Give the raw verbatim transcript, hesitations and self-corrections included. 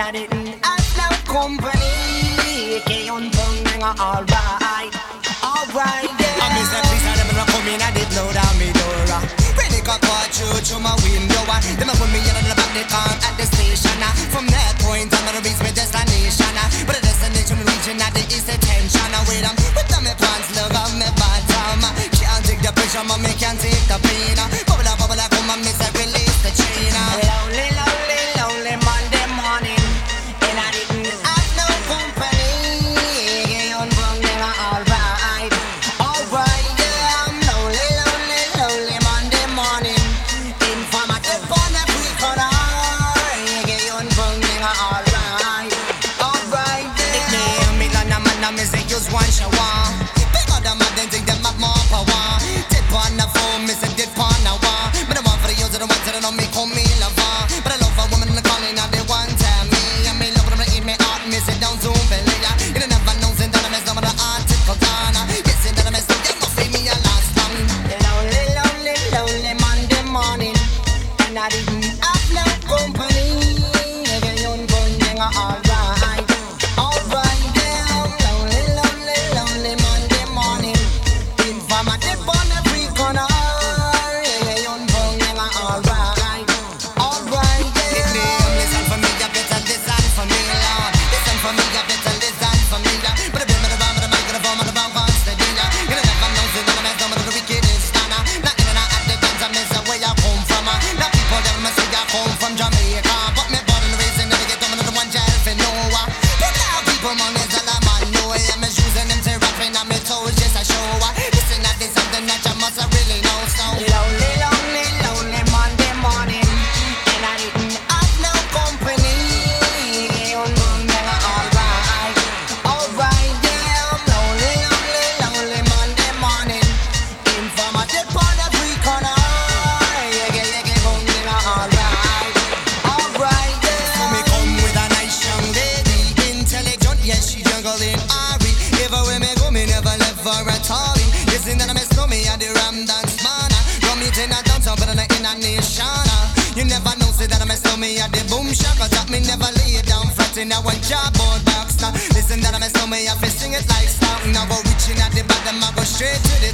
I didn't have no company. K on tongue, alright, alright, yeah. I miss that place, I never come in, I did blow down me door. Really got caught through, through my window. Then I put me in the back, they come at the station. From that point, I'm gonna reach my destination. But the destination region at the east attention. With them, with them, my pants, look on my bottom. Can't take the pressure, man, me can't take the pain. Bubble up, bubble up, come on, miss, I release the chain. Lonely, lonely, lonely Monday morning, and I didn't have no company. On Monday, alright, alright, yeah. I'm lonely, lonely, lonely Monday morning. Informative on every corner. On Monday, alright, alright, yeah. Nickname me, Lana, man, I miss it, use one shower. Bigger than my dent, think them have more power. Tip on the phone, miss it, dip on the wall. But the one for the use of the ones that don't make call me lover. But I love a woman in the calling, now they want tell me. I may love them, eat me out, miss it down to belly. You don't never know, send down the mess, some of the article down. Yes, send down the mess, they must pay me a last time. Lonely, lonely, lonely Monday morning, and I didn't have no company. On Monday, alright, alright, yeah. I'm lonely, lonely, lonely Monday morning. Informative on every corner. On Monday, alright, alright, yeah. Nickname, listen for me, you better listen for me, Lord. Listen for me, you better listen for me. But the brim of the bomb, the microphone, the bomb, constant. You don't never know, see, none of them, some of the wickedest. Not in and out at the dance, I miss where you come from. Now people, them must say you come from Jamaica. But me born and raised and never get them another one child for Noah. But now people, man, is all I'm on. No, I'm shoes and them tear rapping on me toes, just a show. Listen, that is something that you must really know, so. Lonely, lonely, lonely Monday morning, and I didn't have no company. On Monday, alright, alright, yeah. I'm lonely, lonely, lonely Monday morning. Informative on every corner. Yeah, yeah, yeah, yeah, Monday, alright, alright, So me yeah. come with a nice young lady, intelligent, yes, she juggling Ari. Ever when me go, me never left for a Tory. Listen that I miss me at the Ram Dance Man. Come meet in a downtown, but I'm in a nation. You never know, say that I miss me at the Boom Shaka. That me never lay down flat in a one cardboard box. Now listen that I miss me, I fi sing it like song. Now go reaching at the bottom, I go straight to the